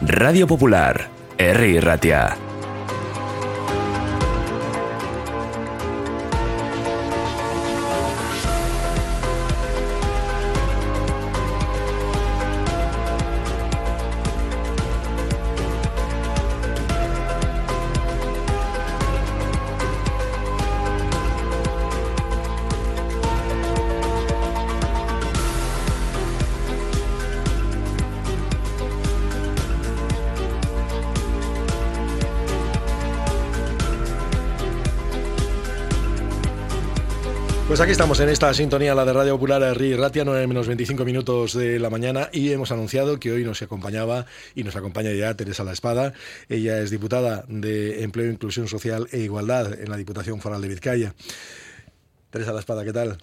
Radio Popular, Herri Ratia. Pues aquí estamos en esta sintonía, la de Radio Popular, Herri Ratia, 9:25 de la mañana, y hemos anunciado que hoy nos acompañaba y nos acompaña ya Teresa La Espada. Ella es diputada de Empleo, Inclusión Social e Igualdad en la Diputación Foral de Vizcaya. Teresa La Espada, ¿qué tal?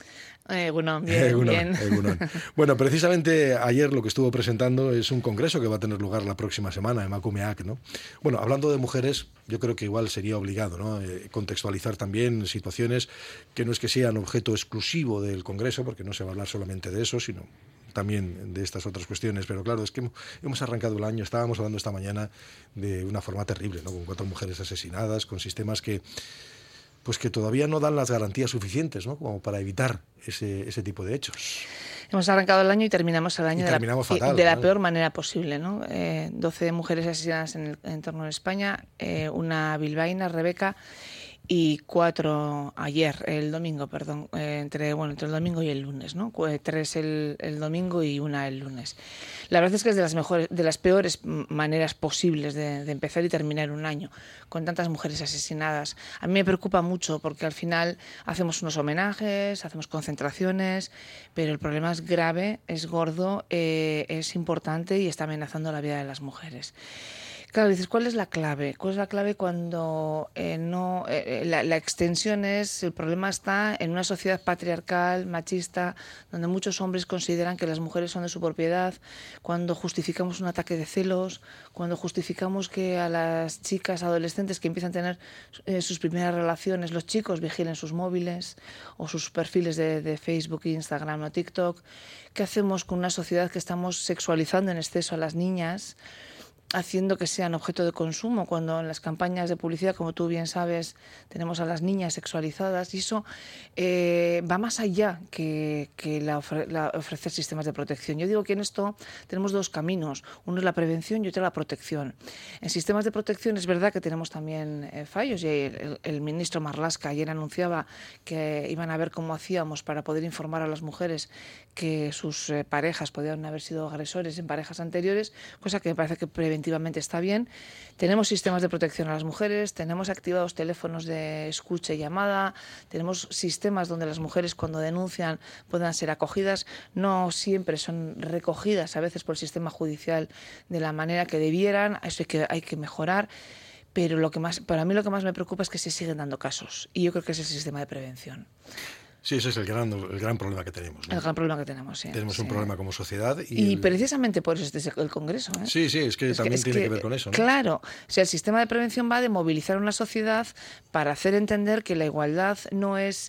Bien. Bueno, precisamente ayer lo que estuvo presentando es un congreso que va a tener lugar la próxima semana, Emakumeak, ¿no? Bueno, hablando de mujeres, yo creo que igual sería obligado, ¿no? Contextualizar también situaciones que no es que sean objeto exclusivo del congreso, porque no se va a hablar solamente de eso, sino también de estas otras cuestiones. Pero claro, es que hemos arrancado el año, estábamos hablando esta mañana de una forma terrible, ¿no? Con 4 mujeres asesinadas, con sistemas que todavía no dan las garantías suficientes, ¿no? Como para evitar ese tipo de hechos. Hemos arrancado el año y terminamos el año de la peor manera posible, ¿no? 12 mujeres asesinadas en el entorno de España, una bilbaína, Rebeca, y 4 el domingo, entre el domingo y el lunes, ¿no? 3 el domingo y 1 el lunes. La verdad es que es de las peores maneras posibles de empezar y terminar un año, con tantas mujeres asesinadas. A mí me preocupa mucho porque al final hacemos unos homenajes, hacemos concentraciones, pero el problema es grave, es gordo, es importante y está amenazando la vida de las mujeres. Claro, dices, ¿cuál es la clave? ¿Cuál es la clave cuando la extensión es, el problema está en una sociedad patriarcal, machista, donde muchos hombres consideran que las mujeres son de su propiedad, cuando justificamos un ataque de celos, cuando justificamos que a las chicas adolescentes que empiezan a tener sus primeras relaciones, los chicos vigilen sus móviles o sus perfiles de Facebook, Instagram o TikTok. ¿Qué hacemos con una sociedad que estamos sexualizando en exceso a las niñas, haciendo que sean objeto de consumo, cuando en las campañas de publicidad, como tú bien sabes, tenemos a las niñas sexualizadas? Y eso va más allá que ofrecer sistemas de protección. Yo digo que en esto tenemos 2 caminos, uno es la prevención y otro la protección. En sistemas de protección es verdad que tenemos también fallos, y el ministro Marlaska ayer anunciaba que iban a ver cómo hacíamos para poder informar a las mujeres que sus parejas podían haber sido agresores en parejas anteriores, cosa que me parece que preventivamente está bien. Tenemos sistemas de protección a las mujeres, tenemos activados teléfonos de escucha y llamada, tenemos sistemas donde las mujeres cuando denuncian puedan ser acogidas. No siempre son recogidas a veces por el sistema judicial de la manera que debieran, eso hay que mejorar. Pero para mí lo que más me preocupa es que se siguen dando casos, y yo creo que ese es el sistema de prevención. Sí, ese es el gran problema que tenemos, ¿no? El gran problema que tenemos, sí. Tenemos un problema como sociedad. Y precisamente por eso es el Congreso, ¿eh? Sí, es que también tiene que ver con eso, ¿no? Claro, o sea, el sistema de prevención va de movilizar a una sociedad para hacer entender que la igualdad no es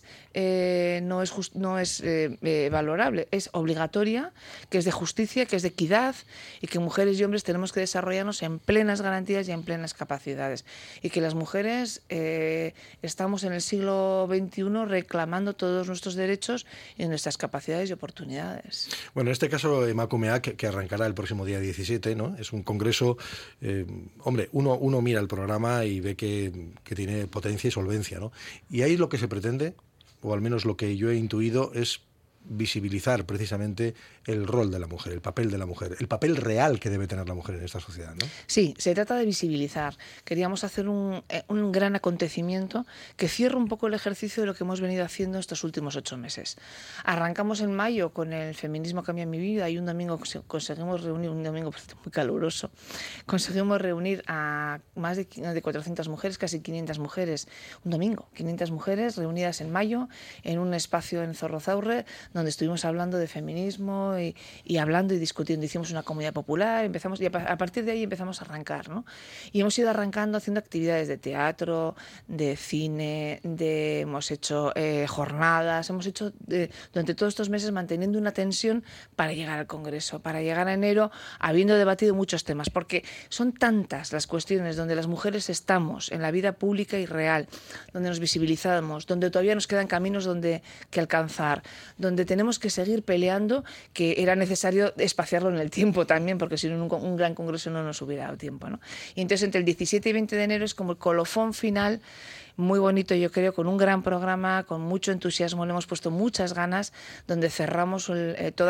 valorable, es obligatoria, que es de justicia, que es de equidad, y que mujeres y hombres tenemos que desarrollarnos en plenas garantías y en plenas capacidades. Y que las mujeres estamos en el siglo XXI reclamando todos nuestros derechos y nuestras capacidades y oportunidades. Bueno, en este caso, Emakumeak, que arrancará el próximo día 17, ¿no? Es un congreso, uno mira el programa y ve que tiene potencia y solvencia, ¿no? Y ahí lo que se pretende, o al menos lo que yo he intuido, es visibilizar precisamente el rol de la mujer, el papel de la mujer, el papel real que debe tener la mujer en esta sociedad, ¿no? Sí, se trata de visibilizar. Queríamos hacer un gran acontecimiento que cierre un poco el ejercicio de lo que hemos venido haciendo estos últimos 8 meses. Arrancamos en mayo con el Feminismo Cambia Mi Vida, y un domingo conseguimos reunir, un domingo muy caluroso, conseguimos reunir a más de 400 mujeres, casi 500 mujeres, un domingo, 500 mujeres reunidas en mayo en un espacio en Zorrozaurre, donde estuvimos hablando de feminismo, ¿no? Y hablando y discutiendo. Hicimos una comunidad popular, y a partir de ahí empezamos a arrancar, ¿no? Y hemos ido arrancando haciendo actividades de teatro, de cine, hemos hecho jornadas, hemos hecho durante todos estos meses manteniendo una tensión para llegar al Congreso, para llegar a enero habiendo debatido muchos temas, porque son tantas las cuestiones donde las mujeres estamos en la vida pública y real, donde nos visibilizamos, donde todavía nos quedan caminos que alcanzar, donde tenemos que seguir peleando, que era necesario espaciarlo en el tiempo también, porque si no un gran congreso no nos hubiera dado tiempo, ¿no? Y entonces entre el 17 y 20 de enero es como el colofón final, muy bonito, yo creo, con un gran programa, con mucho entusiasmo, le hemos puesto muchas ganas, donde cerramos todo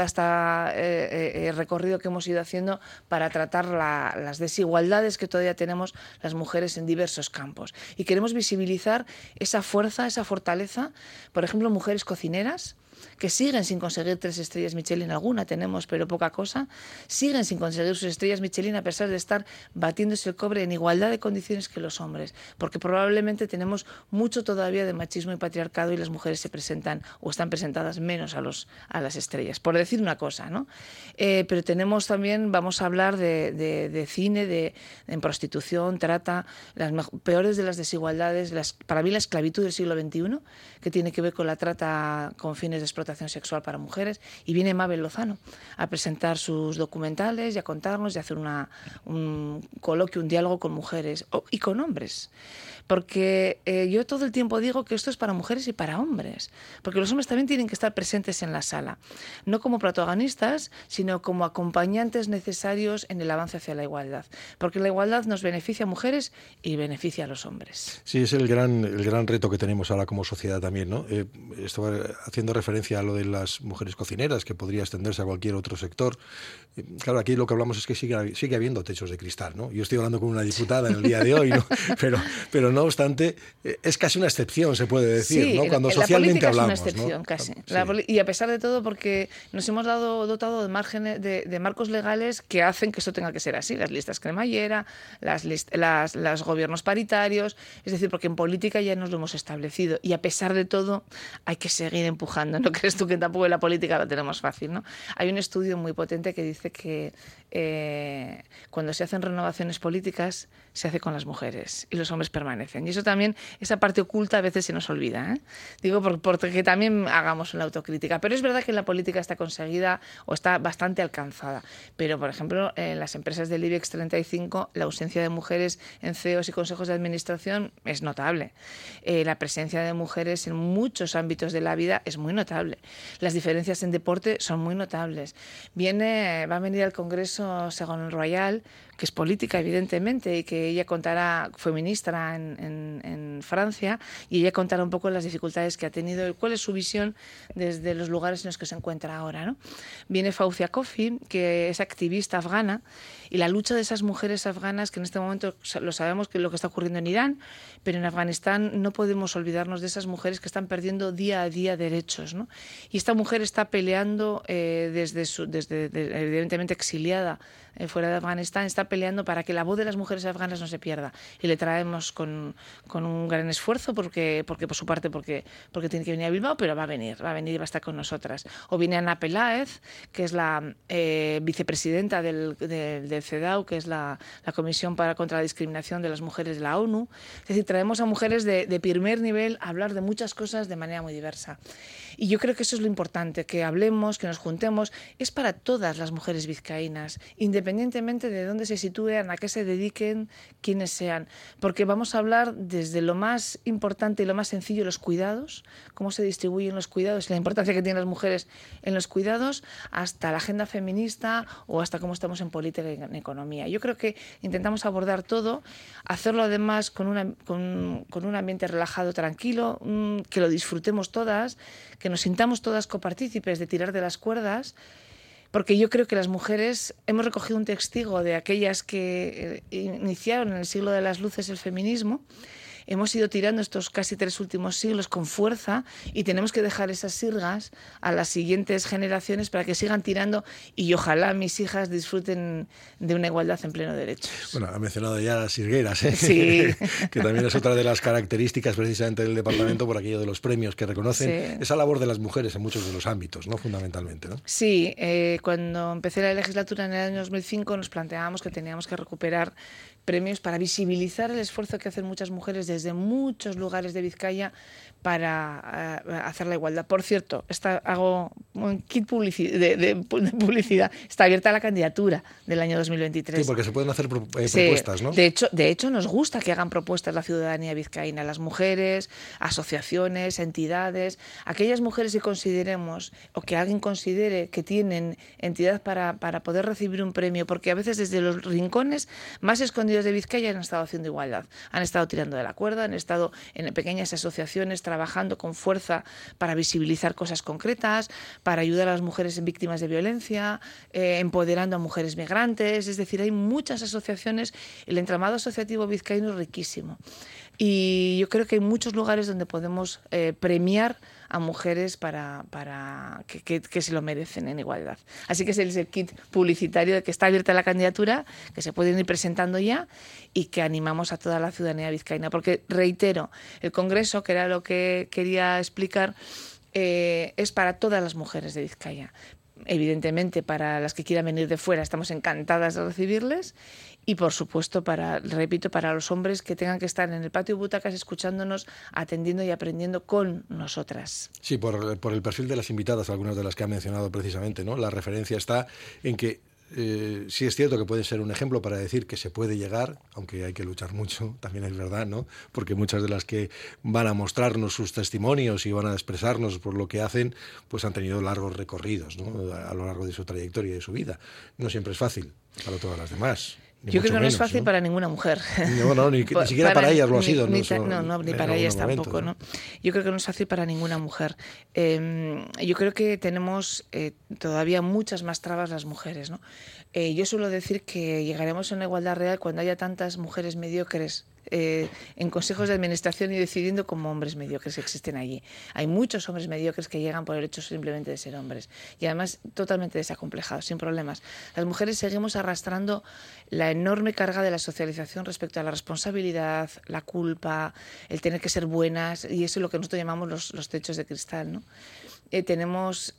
este recorrido que hemos ido haciendo para tratar las desigualdades que todavía tenemos las mujeres en diversos campos. Y queremos visibilizar esa fuerza, esa fortaleza, por ejemplo, mujeres cocineras, que siguen sin conseguir 3 estrellas Michelin, alguna tenemos, pero poca cosa, siguen sin conseguir sus estrellas Michelin a pesar de estar batiéndose el cobre en igualdad de condiciones que los hombres, porque probablemente tenemos mucho todavía de machismo y patriarcado y las mujeres se presentan o están presentadas menos a las estrellas, por decir una cosa, ¿no? Pero tenemos también, vamos a hablar de cine, en prostitución, trata, las peores de las desigualdades, para mí la esclavitud del siglo XXI, que tiene que ver con la trata con fines de explotación sexual para mujeres, y viene Mabel Lozano a presentar sus documentales y a contarnos y a hacer un coloquio, un diálogo con mujeres y con hombres. Porque yo todo el tiempo digo que esto es para mujeres y para hombres, porque los hombres también tienen que estar presentes en la sala, no como protagonistas, sino como acompañantes necesarios en el avance hacia la igualdad, porque la igualdad nos beneficia a mujeres y beneficia a los hombres. Sí, es el gran reto que tenemos ahora como sociedad también, ¿no? Estaba haciendo referencia a lo de las mujeres cocineras, que podría extenderse a cualquier otro sector. Claro, aquí lo que hablamos es que sigue habiendo techos de cristal, ¿no? Yo estoy hablando con una diputada en el día de hoy, ¿no? Pero no obstante, es casi una excepción, se puede decir, sí, ¿no? Cuando socialmente hablamos. Es una excepción, ¿no? Casi. Sí. Y a pesar de todo, porque nos hemos dotado de márgenes, de marcos legales que hacen que esto tenga que ser así. Las listas cremallera, los gobiernos paritarios, es decir, porque en política ya nos lo hemos establecido. Y a pesar de todo, hay que seguir empujando. ¿No crees tú que tampoco en la política lo tenemos fácil, ¿no? Hay un estudio muy potente que dice que cuando se hacen renovaciones políticas, se hace con las mujeres y los hombres permanecen. Y eso también, esa parte oculta a veces se nos olvida, ¿eh? Digo, porque también hagamos una autocrítica. Pero es verdad que la política está conseguida o está bastante alcanzada. Pero, por ejemplo, en las empresas del IBEX 35, la ausencia de mujeres en CEOs y consejos de administración es notable. La presencia de mujeres en muchos ámbitos de la vida es muy notable. Las diferencias en deporte son muy notables. Va a venir al Congreso Ségolène Royal, que es política, evidentemente, y que ella contará, fue ministra en Francia, y ella contará un poco las dificultades que ha tenido, cuál es su visión desde los lugares en los que se encuentra ahora, ¿no? Viene Fauzia Kofi, que es activista afgana, y la lucha de esas mujeres afganas, que en este momento lo sabemos que es lo que está ocurriendo en Irán, pero en Afganistán no podemos olvidarnos de esas mujeres que están perdiendo día a día derechos, ¿no? Y esta mujer está peleando desde evidentemente exiliada fuera de Afganistán, está peleando para que la voz de las mujeres afganas no se pierda, y le traemos con un gran esfuerzo porque por su parte porque tiene que venir a Bilbao, pero va a venir y va a estar con nosotras. O viene Ana Peláez, que es la vicepresidenta del CEDAW, que es la Comisión contra la Discriminación de las Mujeres de la ONU. Es decir, traemos a mujeres de primer nivel a hablar de muchas cosas de manera muy diversa. Y yo creo que eso es lo importante, que hablemos, que nos juntemos. Es para todas las mujeres vizcaínas, independientemente de dónde se sitúen, a qué se dediquen, quiénes sean. Porque vamos a hablar desde lo más importante y lo más sencillo, los cuidados, cómo se distribuyen los cuidados y la importancia que tienen las mujeres en los cuidados, hasta la agenda feminista o hasta cómo estamos en política y en economía. Yo creo que intentamos abordar todo, hacerlo además con un ambiente relajado, tranquilo, que lo disfrutemos todas, que nos sintamos todas copartícipes de tirar de las cuerdas, porque yo creo que las mujeres hemos recogido un testigo de aquellas que iniciaron en el siglo de las luces el feminismo, hemos ido tirando estos casi 3 últimos siglos con fuerza y tenemos que dejar esas sirgas a las siguientes generaciones para que sigan tirando y ojalá mis hijas disfruten de una igualdad en pleno derecho. Bueno, ha mencionado ya las sirgueras, ¿eh? Sí. Que también es otra de las características precisamente del departamento por aquello de los premios que reconocen esa labor de las mujeres en muchos de los ámbitos, ¿no? Fundamentalmente, ¿no? Sí, cuando empecé la legislatura en el año 2005 nos planteábamos que teníamos que recuperar premios para visibilizar el esfuerzo que hacen muchas mujeres desde muchos lugares de Vizcaya para hacer la igualdad. Por cierto, hago un kit de publicidad. Está abierta la candidatura del año 2023. Sí, porque se pueden hacer propuestas, ¿no? De hecho, nos gusta que hagan propuestas la ciudadanía vizcaína, las mujeres, asociaciones, entidades, aquellas mujeres que consideremos o que alguien considere que tienen entidad para poder recibir un premio, porque a veces desde los rincones más escondidos de Vizcaya han estado haciendo igualdad, han estado tirando de la cuerda, han estado en pequeñas asociaciones trabajando con fuerza para visibilizar cosas concretas, para ayudar a las mujeres víctimas de violencia, empoderando a mujeres migrantes. Es decir, hay muchas asociaciones, el entramado asociativo vizcaíno es riquísimo y yo creo que hay muchos lugares donde podemos premiar a mujeres para que se lo merecen en igualdad. Así que es el kit publicitario de que está abierta la candidatura, que se pueden ir presentando ya y que animamos a toda la ciudadanía vizcaína. Porque, reitero, el Congreso, que era lo que quería explicar, es para todas las mujeres de Vizcaya. Evidentemente, para las que quieran venir de fuera, estamos encantadas de recibirles. Y, por supuesto, para los hombres que tengan que estar en el patio butacas escuchándonos, atendiendo y aprendiendo con nosotras. Sí, por el perfil de las invitadas, algunas de las que ha mencionado precisamente, ¿no? La referencia está en que sí es cierto que puede ser un ejemplo para decir que se puede llegar, aunque hay que luchar mucho, también es verdad, ¿no? Porque muchas de las que van a mostrarnos sus testimonios y van a expresarnos por lo que hacen, pues han tenido largos recorridos, ¿no? A lo largo de su trayectoria y de su vida. No siempre es fácil para todas las demás. Yo creo que no es fácil para ninguna mujer. No, ni siquiera para ellas lo ha sido. Ni para ellas tampoco, ¿no? Yo creo que no es fácil para ninguna mujer. Yo creo que tenemos todavía muchas más trabas las mujeres, ¿no? Yo suelo decir que llegaremos a una igualdad real cuando haya tantas mujeres mediocres en consejos de administración y decidiendo como hombres mediocres existen allí. Hay muchos hombres mediocres que llegan por el hecho simplemente de ser hombres y además totalmente desacomplejados, sin problemas. Las mujeres seguimos arrastrando la enorme carga de la socialización respecto a la responsabilidad, la culpa, el tener que ser buenas, y eso es lo que nosotros llamamos los techos de cristal, ¿no? Tenemos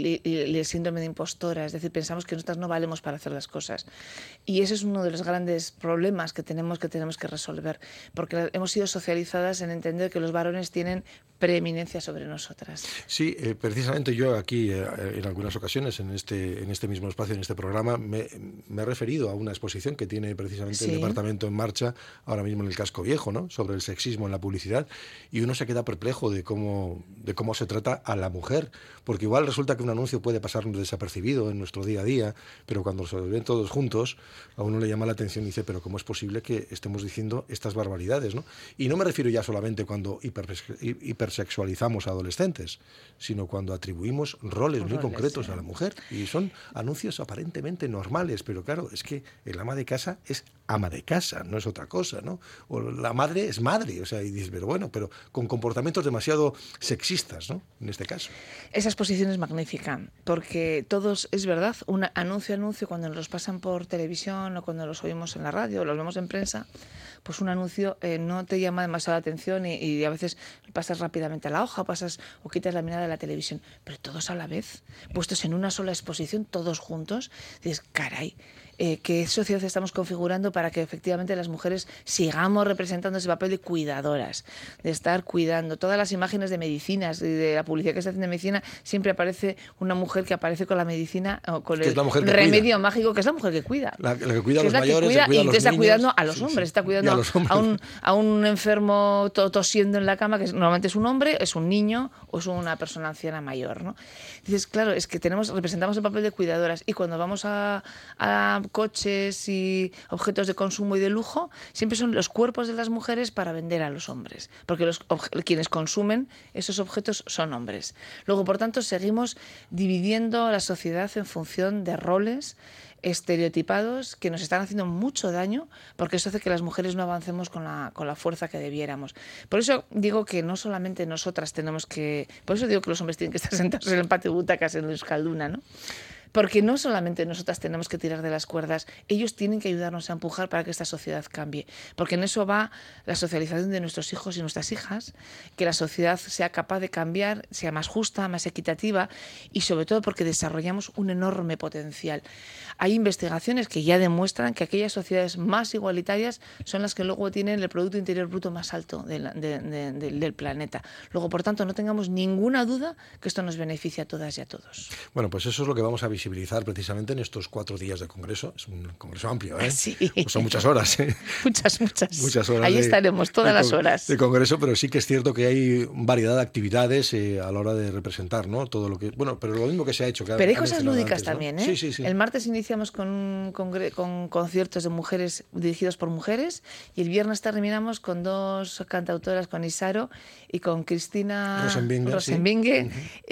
el síndrome de impostora, es decir, pensamos que nosotras no valemos para hacer las cosas. Y ese es uno de los grandes problemas que tenemos que resolver, porque hemos sido socializadas en entender que los varones tienen preeminencia sobre nosotras. Sí, precisamente yo aquí, en algunas ocasiones, en este mismo espacio, en este programa, me he referido a una exposición que tiene precisamente el departamento en marcha ahora mismo en el Casco Viejo, ¿no? Sobre el sexismo en la publicidad, y uno se queda perplejo de cómo se trata a la mujer, porque igual resulta que un anuncio puede pasarnos desapercibido en nuestro día a día, pero cuando se ven todos juntos, a uno le llama la atención y dice, pero ¿cómo es posible que estemos diciendo estas barbaridades, ¿no? Y no me refiero ya solamente cuando hipersexualizamos a adolescentes, sino cuando atribuimos roles muy concretos a la mujer, y son anuncios aparentemente normales, pero claro, es que el ama de casa es ama de casa, no es otra cosa, ¿no? O la madre es madre, o sea, y dices, pero con comportamientos demasiado sexistas, ¿no? En este caso. Esa exposición es magnífica, porque todos, es verdad, un anuncio, cuando nos los pasan por televisión o cuando los oímos en la radio o los vemos en prensa, pues un anuncio no te llama demasiado la atención y a veces pasas rápidamente a la hoja o quitas la mirada de la televisión, pero todos a la vez, puestos en una sola exposición, todos juntos, dices, caray, ¿qué sociedad estamos configurando para que efectivamente las mujeres sigamos representando ese papel de cuidadoras, de estar cuidando? Todas las imágenes de medicinas y de la publicidad que se hace de medicina, siempre aparece una mujer que aparece con la medicina o con el remedio mágico, que es la mujer que cuida. La que cuida a los mayores, que cuida a los niños. Está cuidando a los hombres, está cuidando a un enfermo tosiendo en la cama, que normalmente es un hombre, es un niño o es una persona anciana mayor, ¿no? Dices, claro, es que representamos el papel de cuidadoras, y cuando vamos a coches y objetos de consumo y de lujo, siempre son los cuerpos de las mujeres para vender a los hombres, porque quienes consumen esos objetos son hombres. Luego, por tanto, seguimos dividiendo la sociedad en función de roles, estereotipados que nos están haciendo mucho daño, porque eso hace que las mujeres no avancemos con la fuerza que debiéramos. Por eso digo que no solamente nosotras tenemos que... Por eso digo que los hombres tienen que estar sentados en el patio de butacas en Euskalduna, ¿no? Porque no solamente nosotras tenemos que tirar de las cuerdas, ellos tienen que ayudarnos a empujar para que esta sociedad cambie. Porque en eso va la socialización de nuestros hijos y nuestras hijas, que la sociedad sea capaz de cambiar, sea más justa, más equitativa y sobre todo porque desarrollamos un enorme potencial. Hay investigaciones que ya demuestran que aquellas sociedades más igualitarias son las que luego tienen el Producto Interior Bruto más alto del planeta. Luego, por tanto, no tengamos ninguna duda que esto nos beneficia a todas y a todos. Bueno, pues eso es lo que vamos a visibilizar precisamente en estos 4 días de congreso. Es un congreso amplio, ¿eh? Sí. Pues son muchas horas, ¿eh? Muchas horas. Ahí estaremos todas las horas. De congreso, pero sí que es cierto que hay variedad de actividades a la hora de representar, ¿no? Todo lo que... Bueno, pero lo mismo que se ha hecho. Pero hay cosas lúdicas antes, ¿no? También, ¿eh? Sí. El martes iniciamos con conciertos de mujeres dirigidos por mujeres y el viernes terminamos con 2 cantautoras, con Isaro y con Cristina Rosenbinge,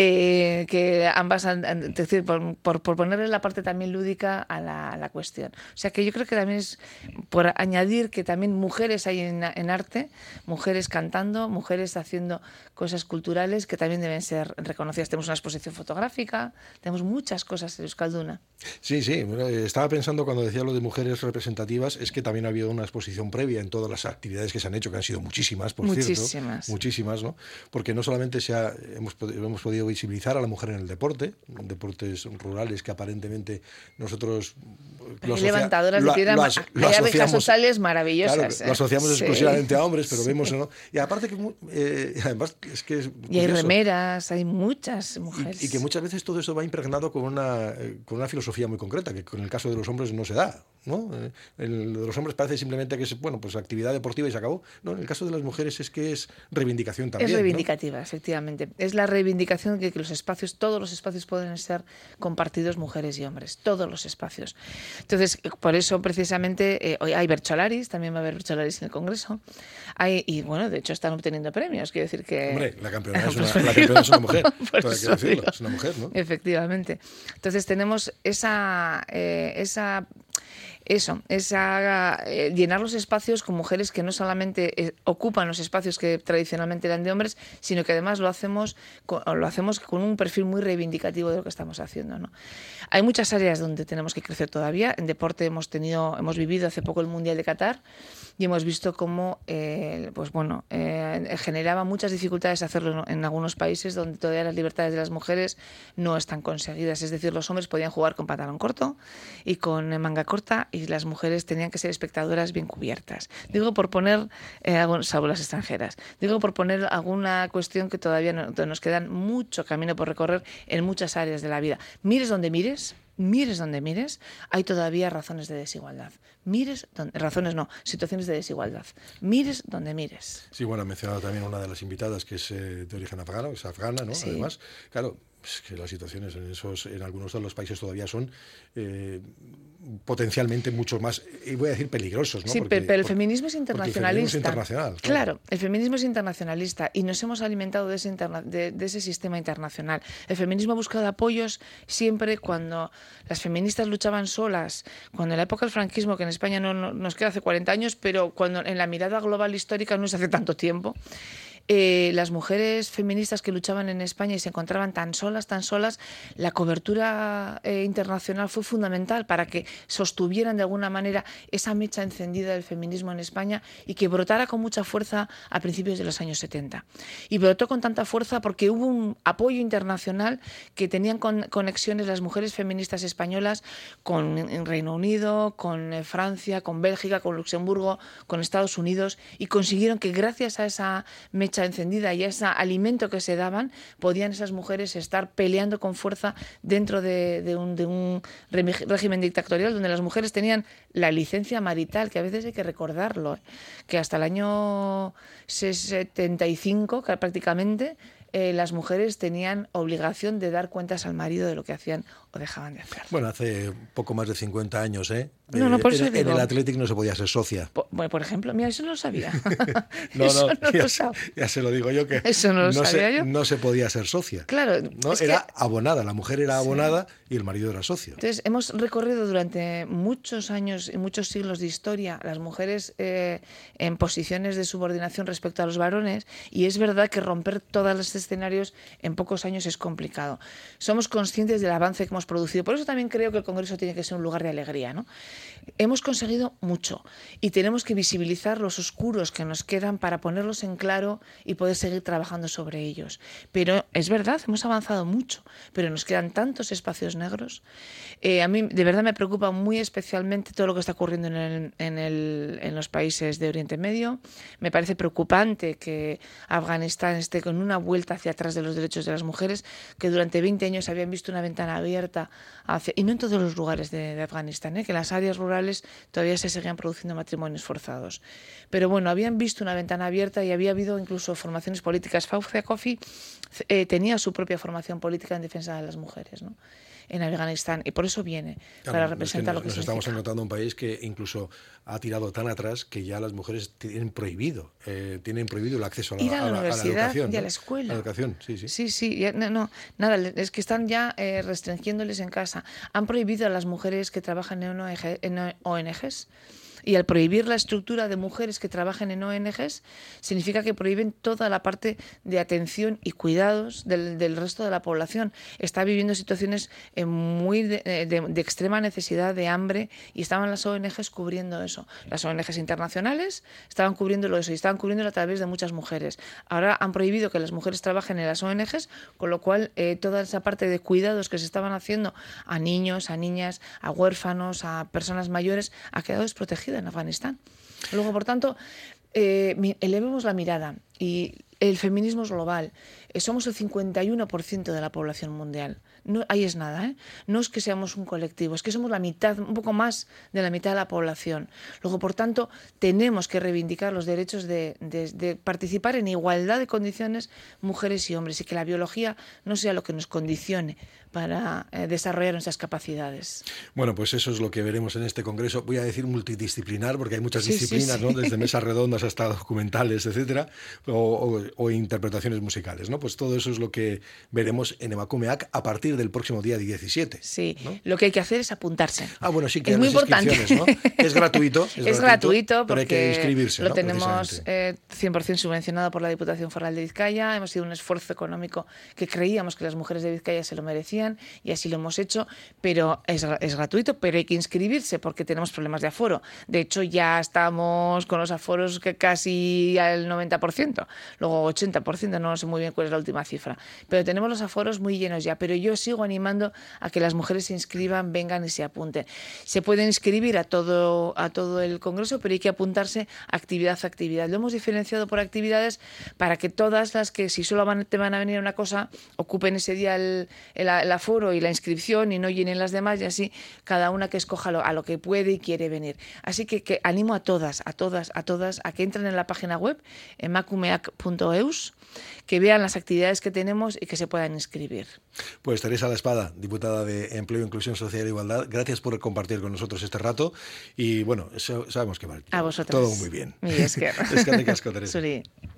que ambas, es decir, por ponerle la parte también lúdica a la cuestión. O sea que yo creo que también es por añadir que también mujeres hay en arte, mujeres cantando, mujeres haciendo cosas culturales que también deben ser reconocidas. Tenemos una exposición fotográfica, tenemos muchas cosas en Euskalduna. Sí, estaba pensando cuando decía lo de mujeres representativas, es que también ha habido una exposición previa en todas las actividades que se han hecho, que han sido muchísimas, por cierto. Muchísimas, ¿no? Porque no solamente hemos podido visibilizar a la mujer en el deporte, en deportes rurales que aparentemente nosotros... levantadoras de piedra, hay abejas sociales maravillosas. Claro, lo asociamos exclusivamente a hombres, pero vemos, ¿no? Y aparte que... además es que es y hay remeras, hay muchas mujeres. Y que muchas veces todo eso va impregnado con una filosofía muy concreta, que con el caso de los hombres no se da, ¿no? El de los hombres parece simplemente que es, bueno, pues actividad deportiva y se acabó. No, en el caso de las mujeres es que es reivindicación también. Es reivindicativa, ¿no? Efectivamente. Es la reivindicación de que todos los espacios pueden ser compartidos mujeres y hombres, todos los espacios. Entonces, por eso precisamente hoy hay bercholaris, también va a haber bercholaris en el Congreso. Y bueno, de hecho están obteniendo premios, quiero decir que... Hombre, la campeona es una mujer, todo hay que decirlo, es una mujer, ¿no? Efectivamente. Entonces tenemos llenar los espacios con mujeres que no solamente ocupan los espacios que tradicionalmente eran de hombres, sino que además lo hacemos con un perfil muy reivindicativo de lo que estamos haciendo, ¿no? Hay muchas áreas donde tenemos que crecer todavía. En deporte hemos vivido hace poco el Mundial de Qatar y hemos visto cómo generaba muchas dificultades hacerlo en algunos países donde todavía las libertades de las mujeres no están conseguidas. Es decir, los hombres podían jugar con pantalón corto y con manga corta y las mujeres tenían que ser espectadoras bien cubiertas. Digo por poner, salvo las extranjeras, digo por poner alguna cuestión que todavía nos quedan mucho camino por recorrer en muchas áreas de la vida. Mires donde mires, hay todavía razones de desigualdad. Situaciones de desigualdad. Mires donde mires. Sí, bueno, ha mencionado también una de las invitadas que es de origen afgano, es afgana, ¿no? Sí. Además, claro, es que las situaciones en algunos de los países todavía son potencialmente mucho más, y voy a decir peligrosos, ¿no? Sí, pero el feminismo es internacionalista. El feminismo es internacional. Claro, el feminismo es internacionalista y nos hemos alimentado de ese sistema internacional. El feminismo ha buscado apoyos siempre cuando las feministas luchaban solas, cuando en la época del franquismo, que en España no nos queda hace 40 años, pero cuando en la mirada global histórica no es hace tanto tiempo. Las mujeres feministas que luchaban en España y se encontraban tan solas, la cobertura internacional fue fundamental para que sostuvieran de alguna manera esa mecha encendida del feminismo en España y que brotara con mucha fuerza a principios de los años 70. Y brotó con tanta fuerza porque hubo un apoyo internacional que tenían conexiones las mujeres feministas españolas con Reino Unido, con Francia, con Bélgica, con Luxemburgo, con Estados Unidos y consiguieron que gracias a esa mecha encendida y ese alimento que se daban, podían esas mujeres estar peleando con fuerza dentro de un régimen dictatorial donde las mujeres tenían la licencia marital, que a veces hay que recordarlo, que hasta el año 75 prácticamente las mujeres tenían obligación de dar cuentas al marido de lo que hacían o dejaban de hacerlo. Bueno, hace poco más de 50 años, ¿eh? No, por eso en el Athletic no se podía ser socia. Por ejemplo, mira, eso no lo sabía. Ya se lo digo yo, que eso no lo sabía yo. No se podía ser socia. Claro. ¿no? Era abonada, la mujer era abonada y el marido era socio. Entonces, hemos recorrido durante muchos años y muchos siglos de historia las mujeres en posiciones de subordinación respecto a los varones, y es verdad que romper todos los escenarios en pocos años es complicado. Somos conscientes del avance que hemos producido. Por eso también creo que el Congreso tiene que ser un lugar de alegría, ¿no? Hemos conseguido mucho y tenemos que visibilizar los oscuros que nos quedan para ponerlos en claro y poder seguir trabajando sobre ellos. Pero es verdad, hemos avanzado mucho, pero nos quedan tantos espacios negros. A mí de verdad me preocupa muy especialmente todo lo que está ocurriendo en los países de Oriente Medio. Me parece preocupante que Afganistán esté con una vuelta hacia atrás de los derechos de las mujeres, que durante 20 años habían visto una ventana abierta y no en todos los lugares de Afganistán, que en las áreas rurales todavía se seguían produciendo matrimonios forzados. Pero bueno, habían visto una ventana abierta y había habido incluso formaciones políticas. Fawzia Koofi tenía su propia formación política en defensa de las mujeres, ¿no?, en Afganistán, y por eso viene, para representar lo que nos significa. Estamos encontrando un país que incluso ha tirado tan atrás que ya las mujeres tienen prohibido el acceso a la universidad educación, y a la escuela. A la educación, sí. Sí, nada, es que están ya restringiéndoles en casa. Han prohibido a las mujeres que trabajan en ONGs. Y al prohibir la estructura de mujeres que trabajen en ONGs, significa que prohíben toda la parte de atención y cuidados del resto de la población. Está viviendo situaciones muy de extrema necesidad, de hambre, y estaban las ONGs cubriendo eso. Las ONGs internacionales estaban cubriéndolo eso y estaban cubriéndolo a través de muchas mujeres. Ahora han prohibido que las mujeres trabajen en las ONGs, con lo cual toda esa parte de cuidados que se estaban haciendo a niños, a niñas, a huérfanos, a personas mayores, ha quedado desprotegida en Afganistán. Luego, por tanto, elevemos la mirada, y el feminismo es global. Somos el 51% de la población mundial. No, ahí es nada, ¿eh? No es que seamos un colectivo, es que somos la mitad, un poco más de la mitad de la población. Luego, por tanto, tenemos que reivindicar los derechos de participar en igualdad de condiciones mujeres y hombres, y que la biología no sea lo que nos condicione para desarrollar nuestras capacidades. Bueno, pues eso es lo que veremos en este congreso. Voy a decir multidisciplinar, porque hay muchas disciplinas, ¿no? Desde mesas redondas hasta documentales, etcétera, o interpretaciones musicales, ¿no? Pues todo eso es lo que veremos en Emakumeak a partir del próximo día 17. Sí, ¿no? Lo que hay que hacer es apuntarse. Bueno, sí, que es muy importante. ¿No? Es gratuito. Es gratuito, pero hay que inscribirse, lo ¿no? Tenemos 100% subvencionado por la Diputación Foral de Vizcaya. Hemos sido un esfuerzo económico que creíamos que las mujeres de Vizcaya se lo merecían, y así lo hemos hecho, pero es gratuito, pero hay que inscribirse porque tenemos problemas de aforo. De hecho, ya estamos con los aforos que casi al 90%, luego 80%, no sé muy bien cuál es la última cifra, pero tenemos los aforos muy llenos ya. Pero yo sigo animando a que las mujeres se inscriban, vengan y se apunten. Se pueden inscribir a todo el congreso, pero hay que apuntarse actividad a actividad. Lo hemos diferenciado por actividades para que todas las que, si solo te van a venir a una cosa, ocupen ese día el aforo y la inscripción y no llenen las demás, y así cada una que escoja a lo que puede y quiere venir. Así que animo a todas a que entren en la página web emakumeak.eus, que vean las actividades que tenemos y que se puedan inscribir. Pues Teresa La Espada, diputada de Empleo, Inclusión Social e Igualdad, gracias por compartir con nosotros este rato, y bueno, sabemos que va a vosotras. Todo muy bien. Eskerrik asko, Teresa.